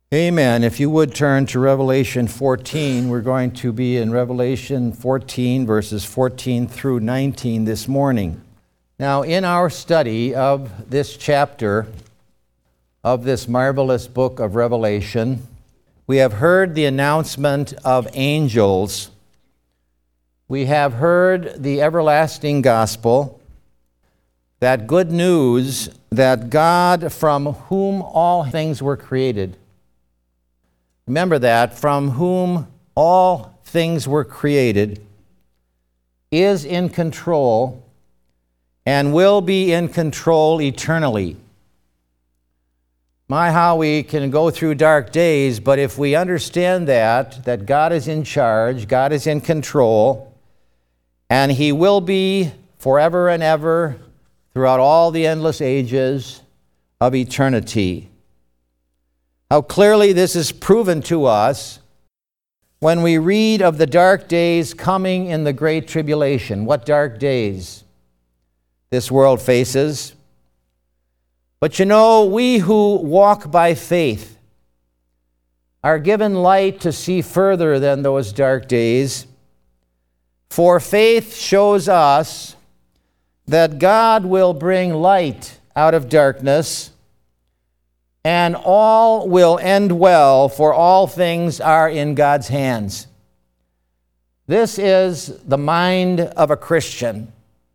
Amen. If you would turn to Revelation 14, we're going to be in Revelation 14, verses 14 through 19 this morning. Now, in our study of this chapter of this marvelous book of Revelation, we have heard the announcement of angels. We have heard the everlasting gospel, that good news that God, from whom all things were created, remember that, from whom all things were created, is in control and will be in control eternally. My, how we can go through dark days, but if we understand that God is in charge, God is in control, and He will be forever and ever throughout all the endless ages of eternity. How clearly this is proven to us when we read of the dark days coming in the Great Tribulation. What dark days this world faces. But you know, we who walk by faith are given light to see further than those dark days. For faith shows us that God will bring light out of darkness, and all will end well, for all things are in God's hands. This is the mind of a Christian.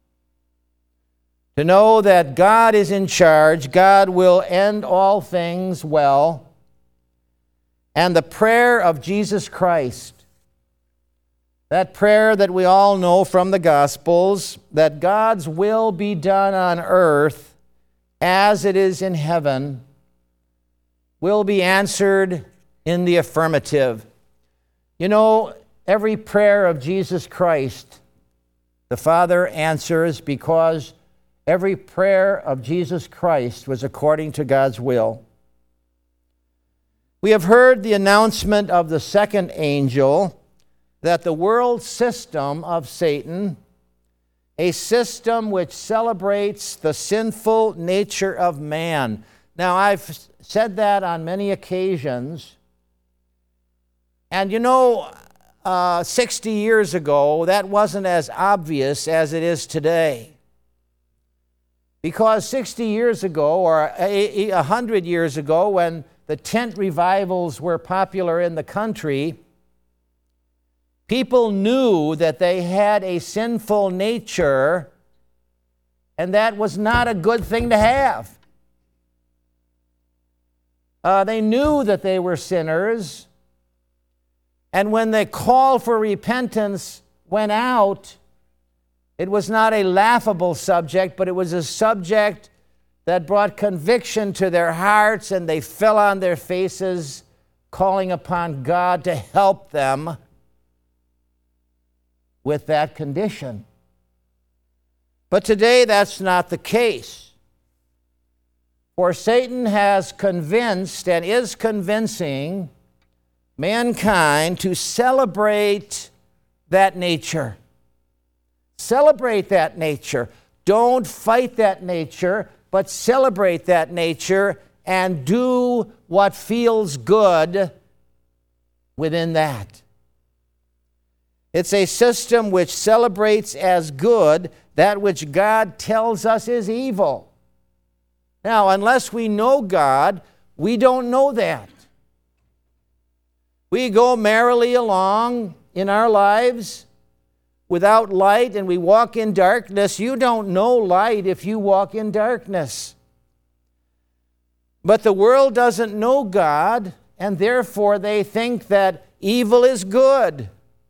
To know that God is in charge, God will end all things well, and the prayer of Jesus Christ, that prayer that we all know from the Gospels, that God's will be done on earth as it is in heaven, will be answered in the affirmative. You know, every prayer of Jesus Christ, the Father answers, because every prayer of Jesus Christ was according to God's will. We have heard the announcement of the second angel that the world system of Satan, a system which celebrates the sinful nature of man. Now, I've said that on many occasions. And you know, 60 years ago, that wasn't as obvious as it is today. Because 60 years ago, or 100 years ago, when the tent revivals were popular in the country, people knew that they had a sinful nature, and that was not a good thing to have. They knew that they were sinners, and when the call for repentance went out, it was not a laughable subject, but it was a subject that brought conviction to their hearts, and they fell on their faces, calling upon God to help them with that condition. But today that's not the case. For Satan has convinced and is convincing mankind to celebrate that nature. Celebrate that nature. Don't fight that nature, but celebrate that nature and do what feels good within that. It's a system which celebrates as good that which God tells us is evil. Now, unless we know God, we don't know that. We go merrily along in our lives without light, and we walk in darkness. You don't know light if you walk in darkness. But the world doesn't know God, and therefore they think that evil is good.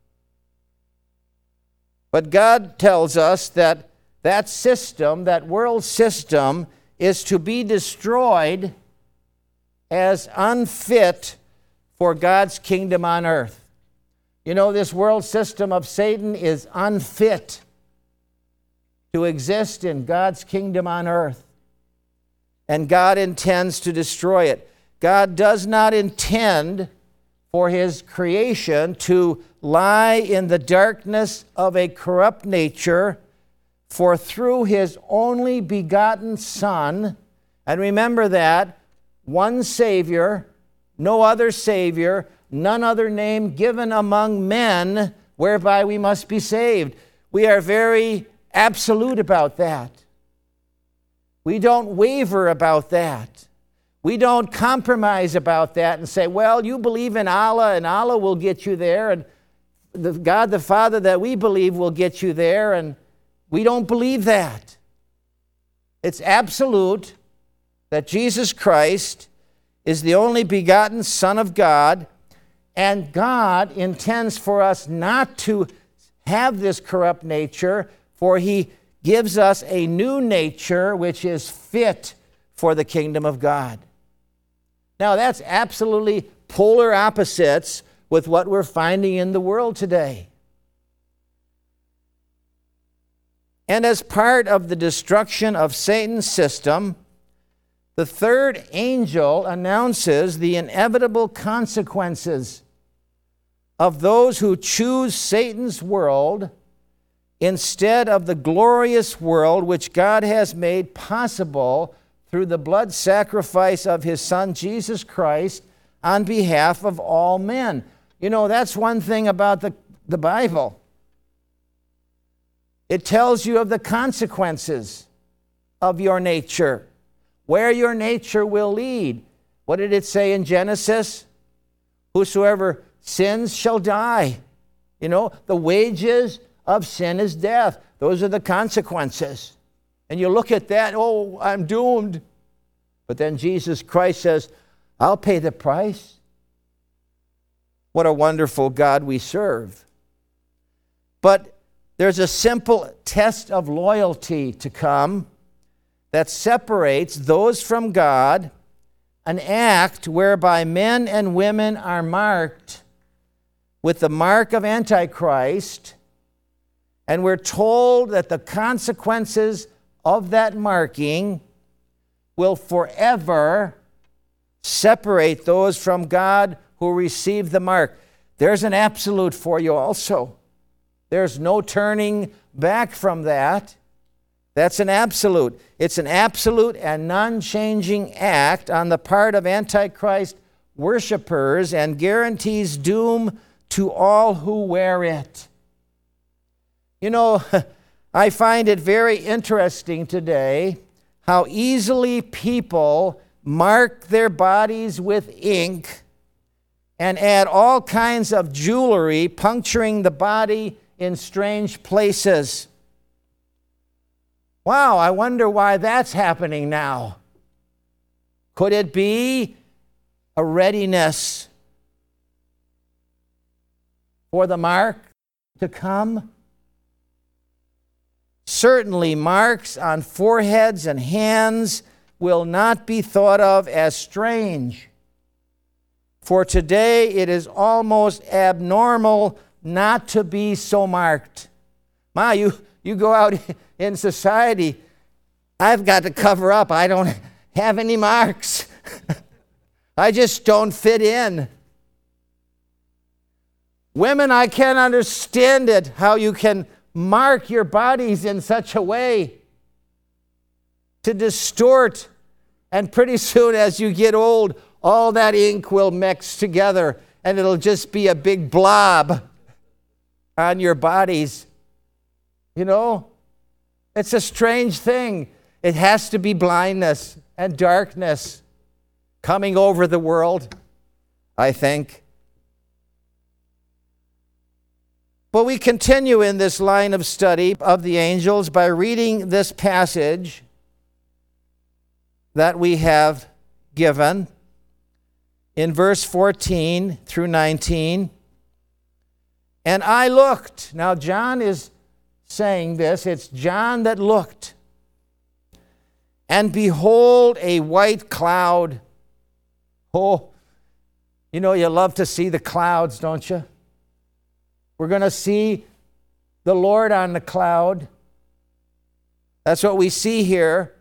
But God tells us that that system, that world system, is to be destroyed as unfit for God's kingdom on earth. You know, this world system of Satan is unfit to exist in God's kingdom on earth. And God intends to destroy it. God does not intend for His creation to lie in the darkness of a corrupt nature, for through His only begotten Son, and remember that, one Savior, no other Savior, none other name given among men whereby we must be saved. We are very absolute about that. We don't waver about that. We don't compromise about that and say, well, you believe in Allah and Allah will get you there, and God the Father that we believe will get you there, and we don't believe that. It's absolute that Jesus Christ is the only begotten Son of God, and God intends for us not to have this corrupt nature, for He gives us a new nature which is fit for the kingdom of God. Now, that's absolutely polar opposites with what we're finding in the world today. And as part of the destruction of Satan's system, the third angel announces the inevitable consequences of those who choose Satan's world instead of the glorious world which God has made possible through the blood sacrifice of His Son, Jesus Christ, on behalf of all men. You know, that's one thing about the Bible. It tells you of the consequences of your nature, where your nature will lead. What did it say in Genesis? Whosoever sins shall die. You know, the wages of sin is death. Those are the consequences. And you look at that, oh, I'm doomed. But then Jesus Christ says, I'll pay the price. What a wonderful God we serve. But there's a simple test of loyalty to come that separates those from God, an act whereby men and women are marked with the mark of Antichrist, and we're told that the consequences of that marking will forever separate those from God who receive the mark. There's an absolute for you also. There's no turning back from that. That's an absolute. It's an absolute and non-changing act on the part of Antichrist worshipers and guarantees doom to all who wear it. You know, I find it very interesting today how easily people mark their bodies with ink and add all kinds of jewelry, puncturing the body in strange places. Wow, I wonder why that's happening now. Could it be a readiness for the mark to come? Certainly, marks on foreheads and hands will not be thought of as strange. For today, it is almost abnormal not to be so marked. You go out in society, I've got to cover up. I don't have any marks. I just don't fit in. Women, I can't understand it, how you can mark your bodies in such a way to distort, and pretty soon as you get old, all that ink will mix together and it'll just be a big blob on your bodies. You know, it's a strange thing. It has to be blindness and darkness coming over the world, I think. But we continue in this line of study of the angels by reading this passage that we have given in verse 14 through 19. And I looked. Now, John is saying this. It's John that looked. And behold, a white cloud. Oh, you know, you love to see the clouds, don't you? We're going to see the Lord on the cloud. That's what we see here.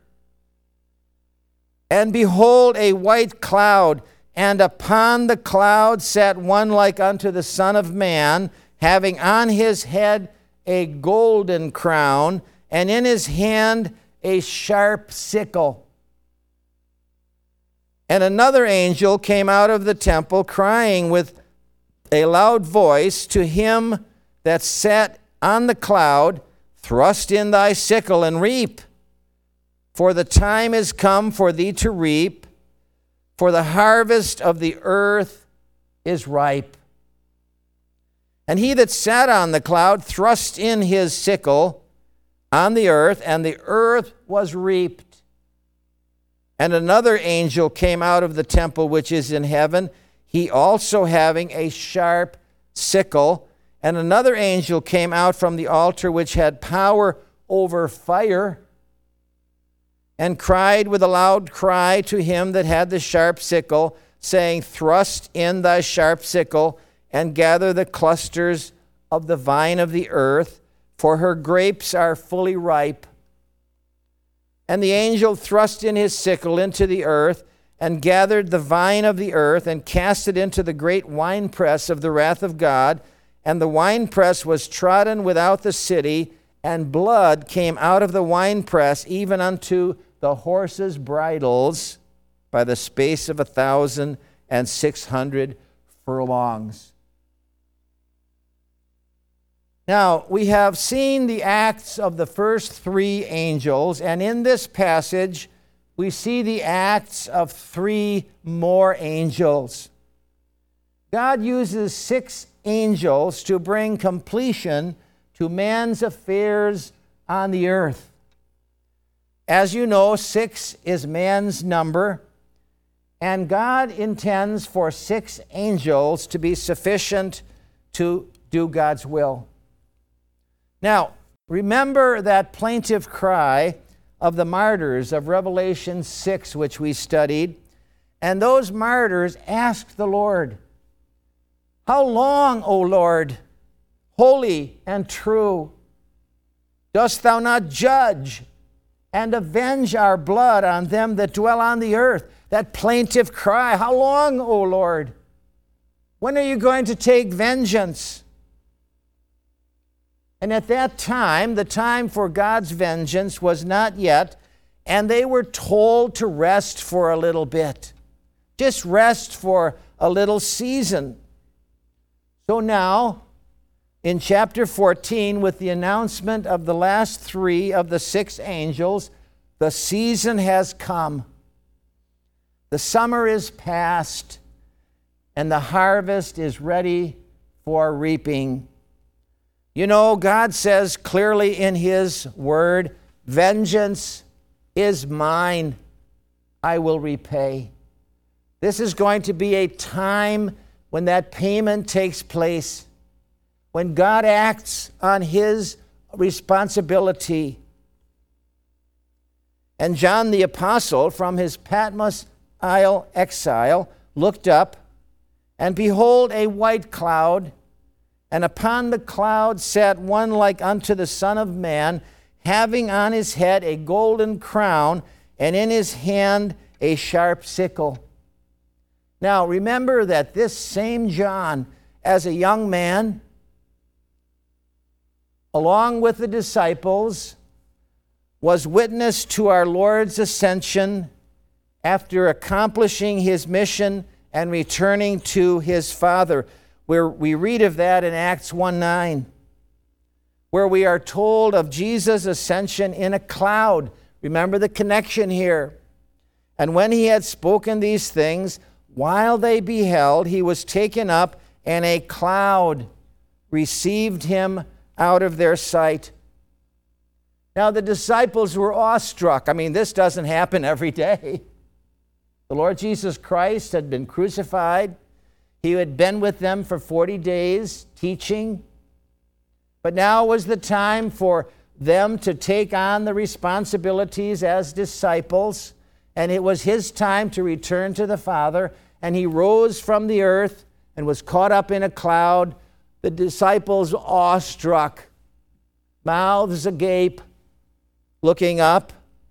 And behold, a white cloud, and upon the cloud sat one like unto the Son of Man, having on his head a golden crown, and in his hand a sharp sickle. And another angel came out of the temple, crying with a loud voice to him that sat on the cloud, Thrust in thy sickle and reap, for the time is come for thee to reap, for the harvest of the earth is ripe. And he that sat on the cloud thrust in his sickle on the earth, and the earth was reaped. And another angel came out of the temple which is in heaven, he also having a sharp sickle. And another angel came out from the altar which had power over fire, and cried with a loud cry to him that had the sharp sickle, saying, Thrust in thy sharp sickle, and gather the clusters of the vine of the earth, for her grapes are fully ripe. And the angel thrust in his sickle into the earth, and gathered the vine of the earth, and cast it into the great winepress of the wrath of God. And the winepress was trodden without the city, and blood came out of the winepress, even unto the horses' bridles, by the space of 1,600 furlongs. Now, we have seen the acts of the first three angels, and in this passage, we see the acts of three more angels. God uses 6 angels to bring completion to man's affairs on the earth. As you know, 6 is man's number, and God intends for 6 angels to be sufficient to do God's will. Now, remember that plaintive cry of the martyrs of Revelation 6, which we studied, and those martyrs asked the Lord, How long, O Lord, holy and true, dost thou not judge and avenge our blood on them that dwell on the earth? That plaintive cry, how long, O Lord? When are you going to take vengeance? And at that time, the time for God's vengeance was not yet, and they were told to rest for a little bit. Just rest for a little season. So now, in chapter 14, with the announcement of the last 3 of the 6 angels, the season has come. The summer is past, and the harvest is ready for reaping. You know, God says clearly in His Word, vengeance is mine, I will repay. This is going to be a time when that payment takes place, when God acts on His responsibility. And John the Apostle, from his Patmos Isle exile, looked up, and behold, a white cloud, and upon the cloud sat one like unto the Son of Man, having on his head a golden crown, and in his hand a sharp sickle. Now, remember that this same John, as a young man, along with the disciples, was witness to our Lord's ascension after accomplishing his mission and returning to his Father. Where we read of that in Acts 1:9, where we are told of Jesus' ascension in a cloud. Remember the connection here. And when he had spoken these things, while they beheld, he was taken up, and a cloud received him out of their sight. Now the disciples were awestruck. I mean, this doesn't happen every day. The Lord Jesus Christ had been crucified. He had been with them for 40 days teaching. But now was the time for them to take on the responsibilities as disciples. And it was his time to return to the Father. And he rose from the earth and was caught up in a cloud. The disciples awestruck, mouths agape, looking up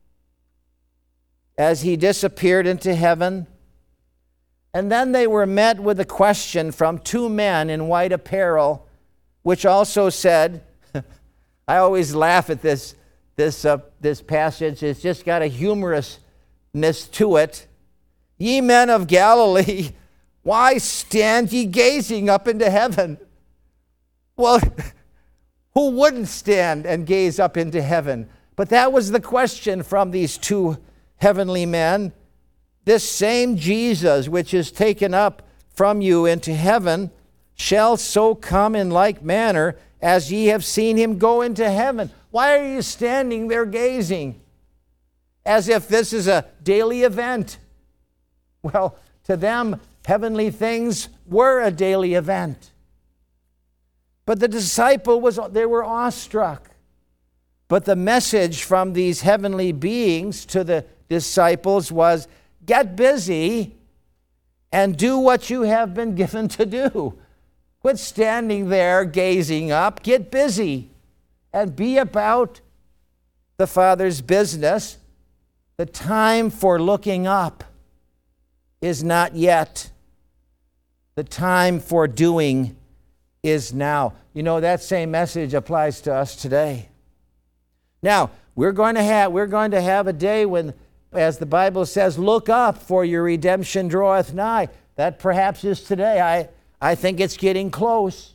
as he disappeared into heaven. And then they were met with a question from 2 men in white apparel, which also said, I always laugh at this passage. It's just got a humorousness to it. Ye men of Galilee, why stand ye gazing up into heaven? Well, who wouldn't stand and gaze up into heaven? But that was the question from these two heavenly men. This same Jesus, which is taken up from you into heaven, shall so come in like manner as ye have seen him go into heaven. Why are you standing there gazing? As if this is a daily event. Well, to them, heavenly things were a daily event. But the they were awestruck. But the message from these heavenly beings to the disciples was, get busy and do what you have been given to do. Quit standing there gazing up. Get busy and be about the Father's business. The time for looking up is not yet. The time for doing is now. You know, that same message applies to us today. Now, we're going to have a day when, as the Bible says, look up, for your redemption draweth nigh. That perhaps is today. I think it's getting close.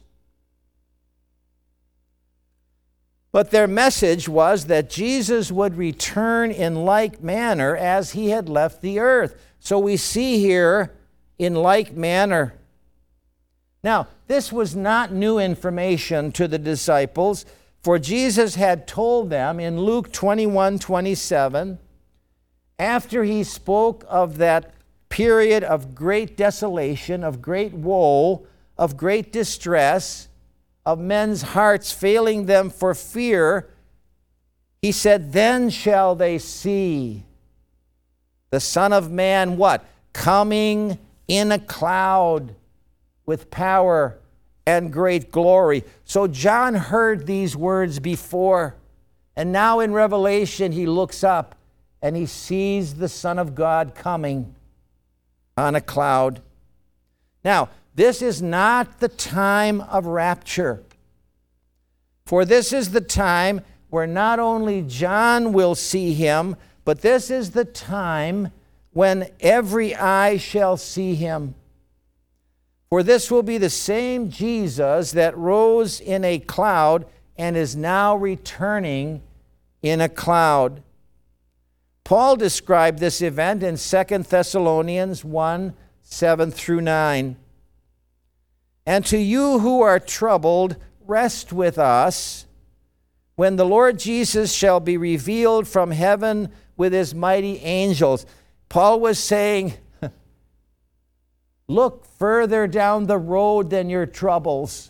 But their message was that Jesus would return in like manner as he had left the earth. So we see here, in like manner. Now, this was not new information to the disciples, for Jesus had told them in Luke 21:27, after he spoke of that period of great desolation, of great woe, of great distress, of men's hearts failing them for fear, he said, then shall they see the Son of Man, what? Coming in a cloud with power and great glory. So John heard these words before, and now in Revelation he looks up and he sees the Son of God coming on a cloud. Now, this is not the time of rapture, for this is the time where not only John will see him, but this is the time when every eye shall see him. For this will be the same Jesus that rose in a cloud and is now returning in a cloud. Paul described this event in 2 Thessalonians 1:7-9. And to you who are troubled, rest with us when the Lord Jesus shall be revealed from heaven with his mighty angels. Paul was saying, look further down the road than your troubles.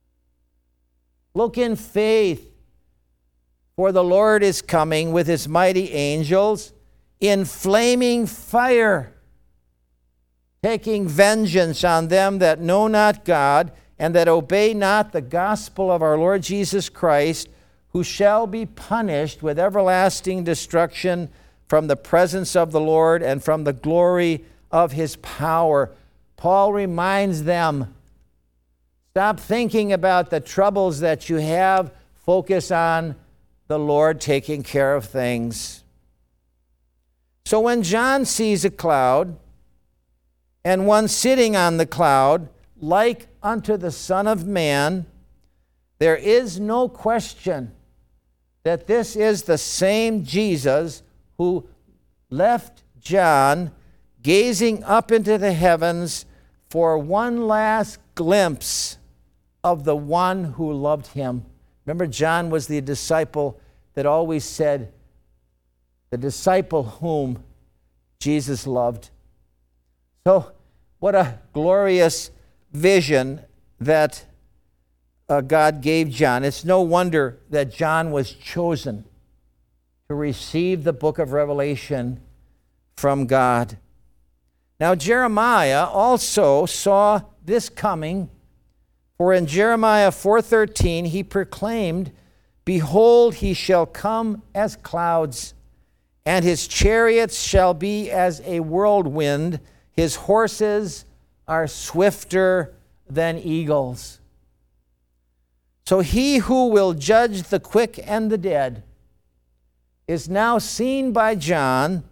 Look in faith, for the Lord is coming with his mighty angels in flaming fire, taking vengeance on them that know not God and that obey not the gospel of our Lord Jesus Christ, who shall be punished with everlasting destruction from the presence of the Lord and from the glory of his power. Paul reminds them, stop thinking about the troubles that you have. Focus on the Lord taking care of things. So when John sees a cloud, and one sitting on the cloud, like unto the Son of Man, there is no question that this is the same Jesus who left John gazing up into the heavens for one last glimpse of the one who loved him. Remember, John was the disciple that always said, the disciple whom Jesus loved. So, what a glorious vision that God gave John. It's no wonder that John was chosen to receive the book of Revelation from God. Now, Jeremiah also saw this coming, for in Jeremiah 4:13 he proclaimed, behold, he shall come as clouds, and his chariots shall be as a whirlwind. His horses are swifter than eagles. So he who will judge the quick and the dead is now seen by John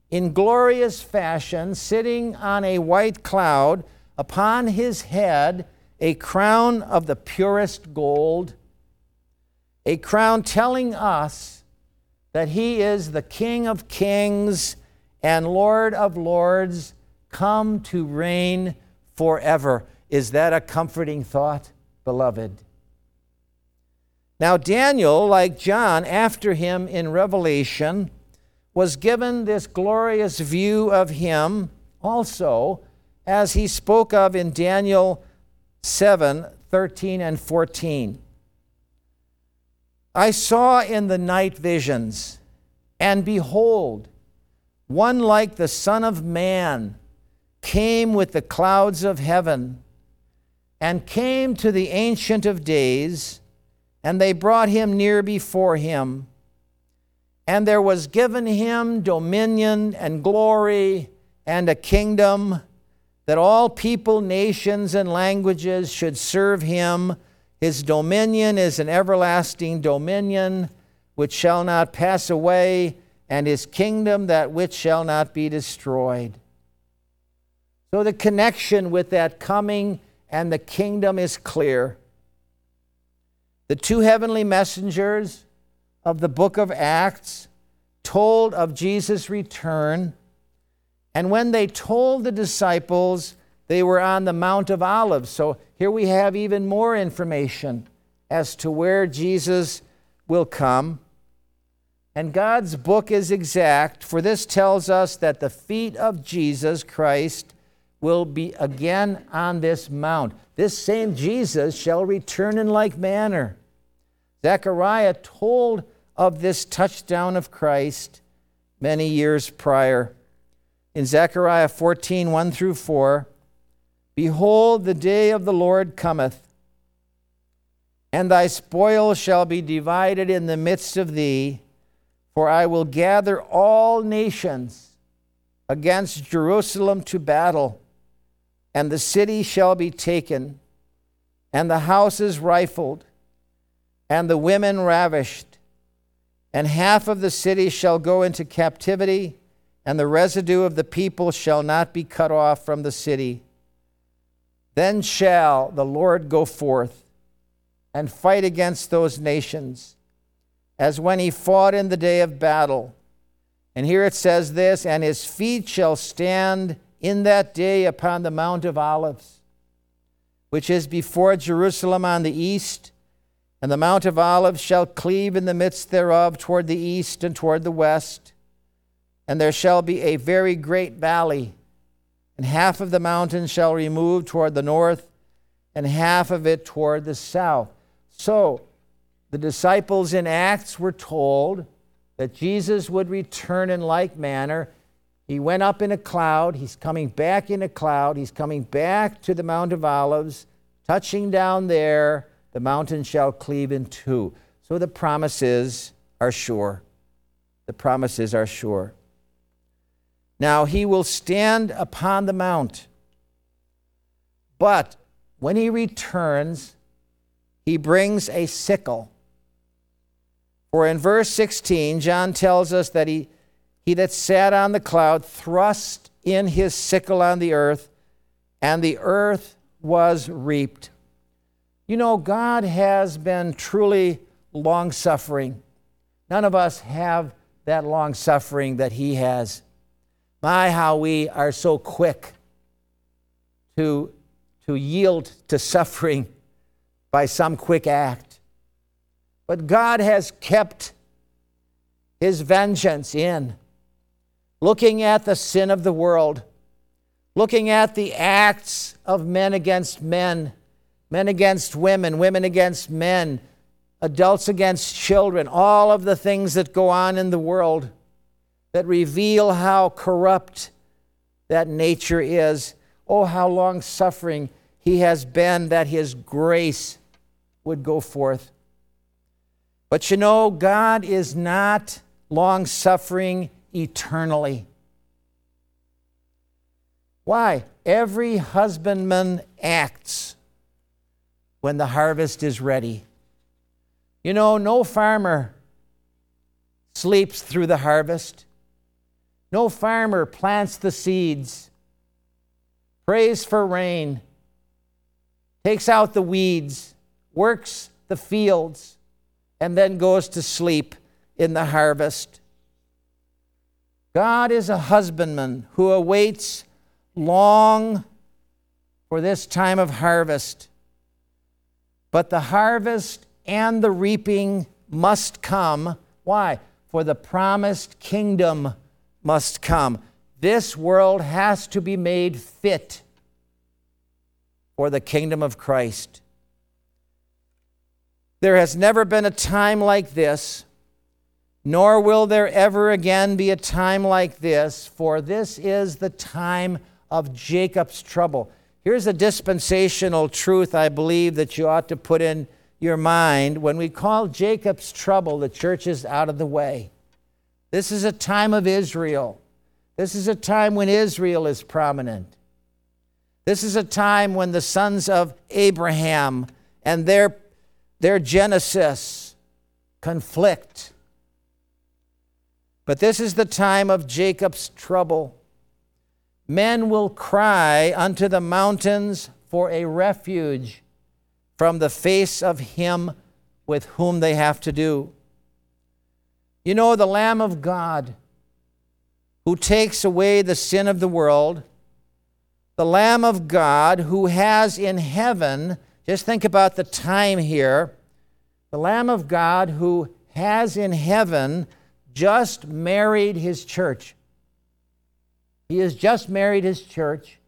in glorious fashion, sitting on a white cloud, upon his head a crown of the purest gold, a crown telling us that he is the King of kings and Lord of lords, come to reign forever. Is that a comforting thought, beloved? Now, Daniel, like John after him in Revelation, was given this glorious view of him also, as he spoke of in Daniel 7:13 and 14. I saw in the night visions, and behold, one like the Son of Man came with the clouds of heaven, and came to the Ancient of Days, and they brought him near before him. And there was given him dominion and glory and a kingdom, that all people, nations, and languages should serve him. His dominion is an everlasting dominion which shall not pass away, and his kingdom that which shall not be destroyed. So the connection with that coming and the kingdom is clear. The two heavenly messengers of the book of Acts told of Jesus' return, and when they told the disciples, they were on the Mount of Olives. So here we have even more information as to where Jesus will come. And God's book is exact, for this tells us that the feet of Jesus Christ will be again on this mount. This same Jesus shall return in like manner. Zechariah told of this touchdown of Christ many years prior. In Zechariah 14:1 through 4, behold, the day of the Lord cometh, and thy spoil shall be divided in the midst of thee, for I will gather all nations against Jerusalem to battle, and the city shall be taken, and the houses rifled, and the women ravished, and half of the city shall go into captivity, and the residue of the people shall not be cut off from the city. Then shall the Lord go forth and fight against those nations, as when he fought in the day of battle. And here it says this, and his feet shall stand in that day upon the Mount of Olives, which is before Jerusalem on the east, and the Mount of Olives shall cleave in the midst thereof toward the east and toward the west. And there shall be a very great valley, and half of the mountain shall remove toward the north, and half of it toward the south. So the disciples in Acts were told that Jesus would return in like manner. He went up in a cloud. He's coming back in a cloud. He's coming back to the Mount of Olives. Touching down there, the mountain shall cleave in two. So the promises are sure. The promises are sure. Now he will stand upon the mount. But when he returns, he brings a sickle. For in verse 16, John tells us that he that sat on the cloud thrust in his sickle on the earth, and the earth was reaped. You know, God has been truly long-suffering. None of us have that long-suffering that he has. My, how we are so quick to yield to suffering by some quick act. But God has kept his vengeance in, looking at the sin of the world, looking at the acts of men against men, men against women, women against men, adults against children, all of the things that go on in the world that reveal how corrupt that nature is. Oh, how long-suffering he has been, that his grace would go forth. But you know, God is not long-suffering eternally. Why? Every husbandman acts when the harvest is ready. You know, no farmer sleeps through the harvest. No farmer plants the seeds, prays for rain, takes out the weeds, works the fields, and then goes to sleep in the harvest. God is a husbandman who awaits long for this time of harvest. But the harvest and the reaping must come. Why? For the promised kingdom must come. This world has to be made fit for the kingdom of Christ. There has never been a time like this, nor will there ever again be a time like this, for this is the time of Jacob's trouble. Here's a dispensational truth I believe that you ought to put in your mind. When we call Jacob's trouble, the church is out of the way. This is a time of Israel. This is a time when Israel is prominent. This is a time when the sons of Abraham and their Genesis conflict. But this is the time of Jacob's trouble. Men will cry unto the mountains for a refuge from the face of him with whom they have to do. You know, the Lamb of God who takes away the sin of the world, the Lamb of God who has in heaven, just think about the time here, the Lamb of God who has in heaven just married his church. He has just married his church.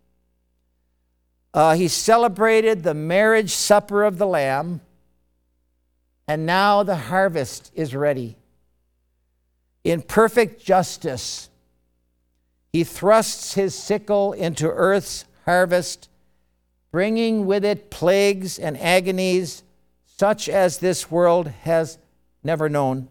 He celebrated the marriage supper of the Lamb, and now the harvest is ready. In perfect justice, he thrusts his sickle into earth's harvest, bringing with it plagues and agonies such as this world has never known.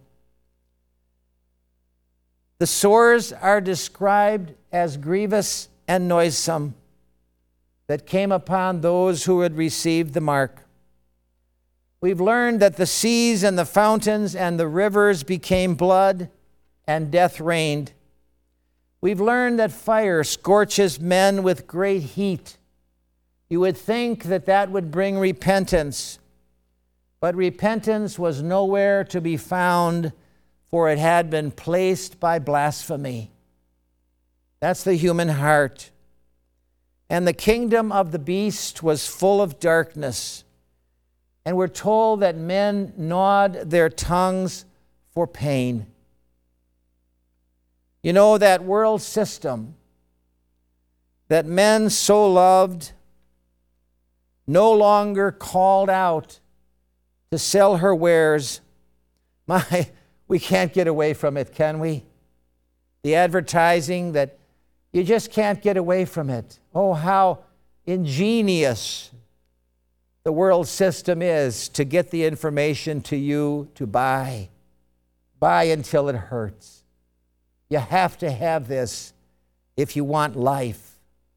The sores are described as grievous and noisome that came upon those who had received the mark. We've learned that the seas and the fountains and the rivers became blood and death reigned. We've learned that fire scorches men with great heat. You would think that that would bring repentance, but repentance was nowhere to be found, for it had been placed by blasphemy. That's the human heart. And the kingdom of the beast was full of darkness. And we're told that men gnawed their tongues for pain. You know, that world system that men so loved no longer called out to sell her wares. We can't get away from it, can we? The advertising that you just can't get away from it. Oh, how ingenious the world system is to get the information to you to buy. Buy until it hurts. You have to have this if you want life.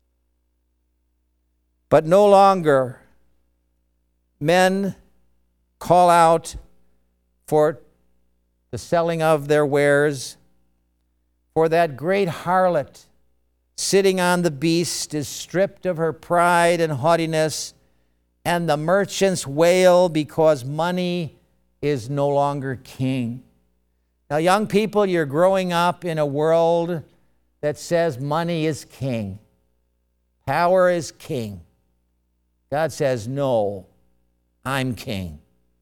But no longer men call out for the selling of their wares, for that great harlot sitting on the beast is stripped of her pride and haughtiness, and the merchants wail because money is no longer king. Now, young people, you're growing up in a world that says money is king. Power is king. God says, no, I'm king.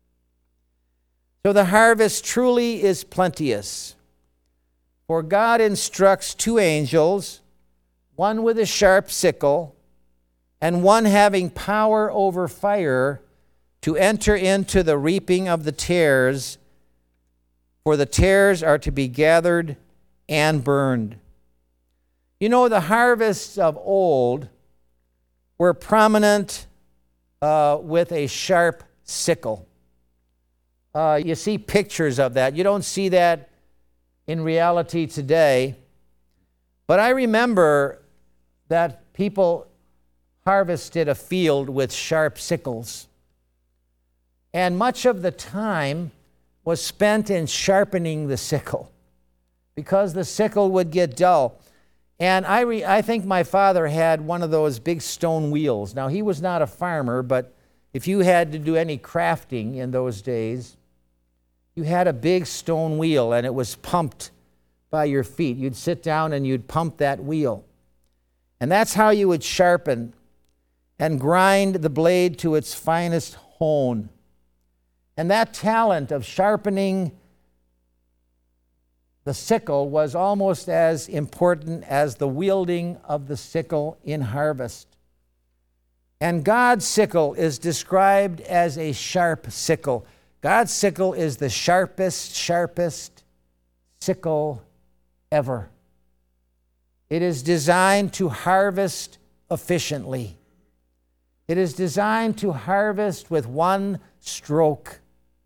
So the harvest truly is plenteous. For God instructs two angels, one with a sharp sickle, and one having power over fire, to enter into the reaping of the tares, for the tares are to be gathered and burned. You know, the harvests of old were prominent with a sharp sickle. You see pictures of that. You don't see that in reality today. But I remember that people harvested a field with sharp sickles. And much of the time was spent in sharpening the sickle. because the sickle would get dull. And I think my father had one of those big stone wheels. Now, he was not a farmer, but if you had to do any crafting in those days, you had a big stone wheel, and it was pumped by your feet. You'd sit down and you'd pump that wheel. And that's how you would sharpen and grind the blade to its finest hone. And that talent of sharpening the sickle was almost as important as the wielding of the sickle in harvest. And God's sickle is described as a sharp sickle. God's sickle is the sharpest sickle ever. It is designed to harvest efficiently. It is designed to harvest with one stroke.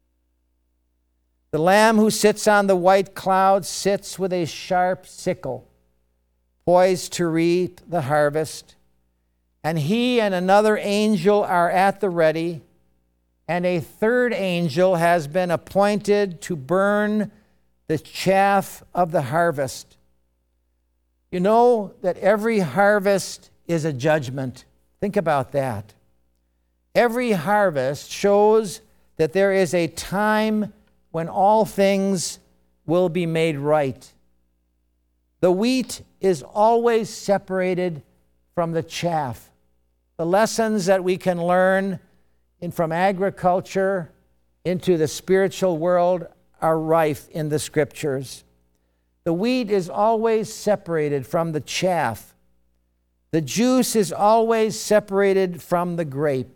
The Lamb who sits on the white cloud sits with a sharp sickle, poised to reap the harvest. And he and another angel are at the ready, and a third angel has been appointed to burn the chaff of the harvest. You know that every harvest is a judgment. Think about that. Every harvest shows that there is a time when all things will be made right. The wheat is always separated from the chaff. The lessons that we can learn from agriculture into the spiritual world are rife in the Scriptures. The wheat is always separated from the chaff. The juice is always separated from the grape.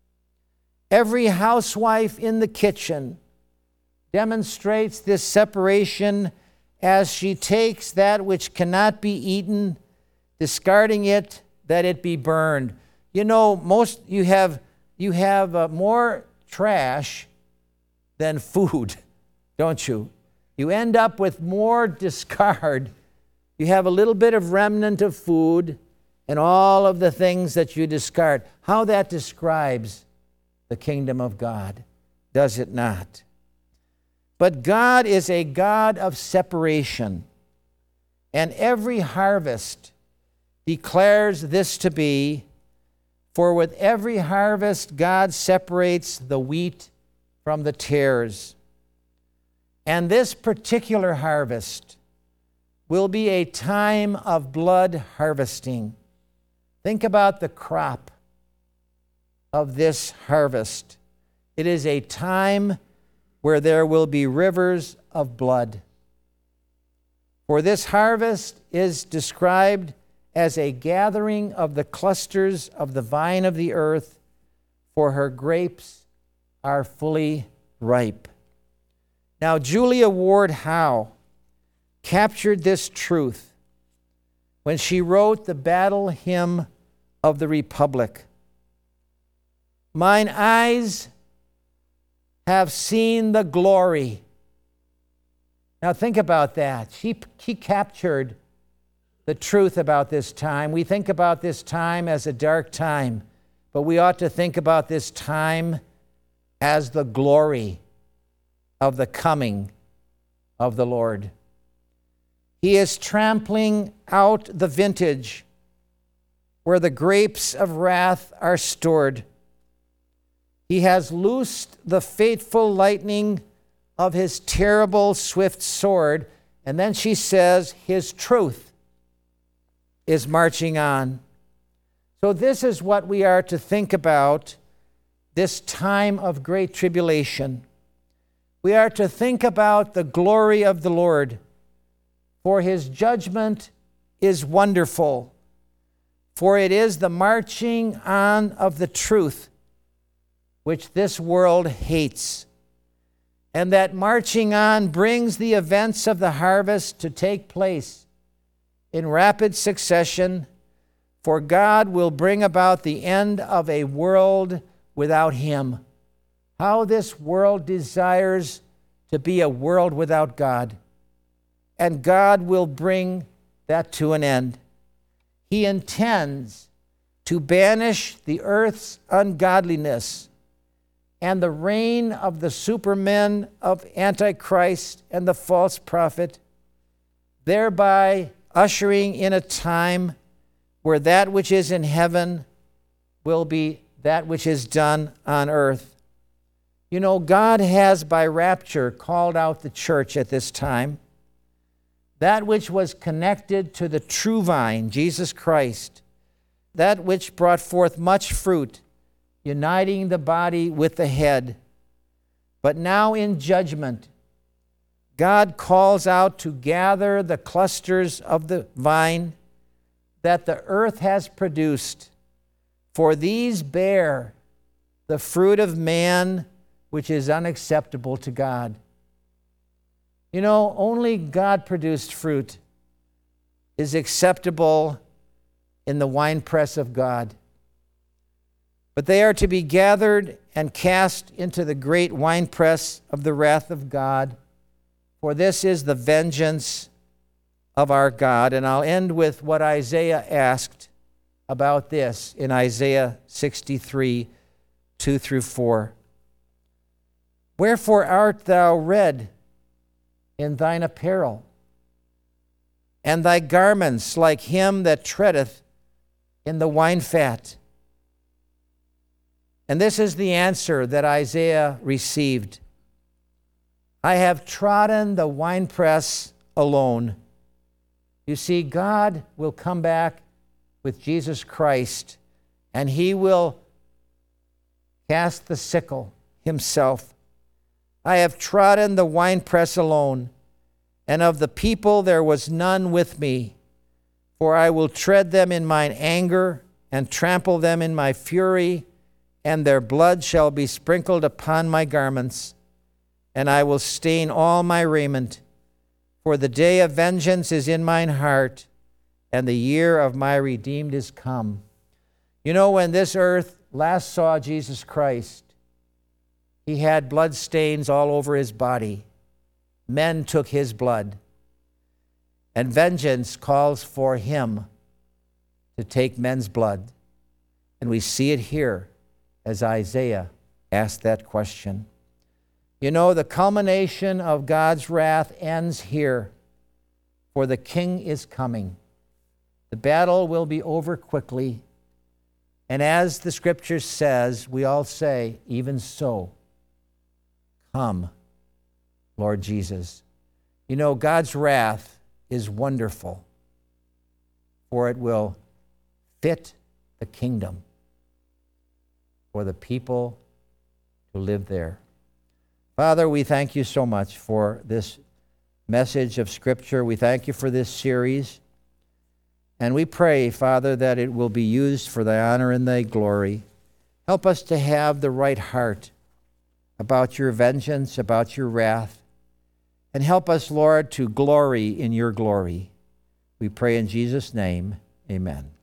Every housewife in the kitchen demonstrates this separation as she takes that which cannot be eaten, discarding it that it be burned. You know, you have more trash than food, don't you? You end up with more discard. You have a little bit of remnant of food and all of the things that you discard. How that describes the kingdom of God, does it not? But God is a God of separation, and every harvest declares this to be, for with every harvest God separates the wheat from the tares. And this particular harvest will be a time of blood harvesting. Think about the crop of this harvest. It is a time where there will be rivers of blood. For this harvest is described as a gathering of the clusters of the vine of the earth, for her grapes are fully ripe. Now, Julia Ward Howe captured this truth when she wrote the Battle Hymn of the Republic. Mine eyes have seen the glory. Now think about that. She captured the truth about this time. We think about this time as a dark time, but we ought to think about this time as the glory of the coming of the Lord. He is trampling out the vintage where the grapes of wrath are stored. He has loosed the fateful lightning of his terrible swift sword. And then she says, his truth is marching on. So this is what we are to think about this time of great tribulation. We are to think about the glory of the Lord, for his judgment is wonderful, for it is the marching on of the truth which this world hates. And that marching on brings the events of the harvest to take place in rapid succession, for God will bring about the end of a world without him. How this world desires to be a world without God. And God will bring that to an end. He intends to banish the earth's ungodliness and the reign of the supermen of Antichrist and the false prophet. thereby ushering in a time where that which is in heaven will be that which is done on earth. You know, God has by rapture called out the church at this time. That which was connected to the true vine, Jesus Christ, that which brought forth much fruit, uniting the body with the head. But now in judgment, God calls out to gather the clusters of the vine that the earth has produced, for these bear the fruit of man, which is unacceptable to God. You know, only God-produced fruit is acceptable in the winepress of God. But they are to be gathered and cast into the great winepress of the wrath of God, for this is the vengeance of our God. And I'll end with what Isaiah asked about this in Isaiah 63, 2 through 4. Wherefore art thou red in thine apparel, and thy garments like him that treadeth in the wine fat? And this is the answer that Isaiah received. I have trodden the winepress alone. You see, God will come back with Jesus Christ, and he will cast the sickle himself. I have trodden the winepress alone, and of the people there was none with me. For I will tread them in mine anger, and trample them in my fury, and their blood shall be sprinkled upon my garments, and I will stain all my raiment. For the day of vengeance is in mine heart, and the year of my redeemed is come. You know, when this earth last saw Jesus Christ, he had blood stains all over his body. Men took his blood. And vengeance calls for him to take men's blood. And we see it here as Isaiah asked that question. You know, the culmination of God's wrath ends here, for the king is coming. The battle will be over quickly. And as the scripture says, we all say, even so, come, Lord Jesus. You know, God's wrath is wonderful, for it will fit the kingdom for the people who live there. Father, we thank you so much for this message of Scripture. We thank you for this series. And we pray, Father, that it will be used for thy honor and thy glory. Help us to have the right heart about your vengeance, about your wrath. And help us, Lord, to glory in your glory. We pray in Jesus' name, amen.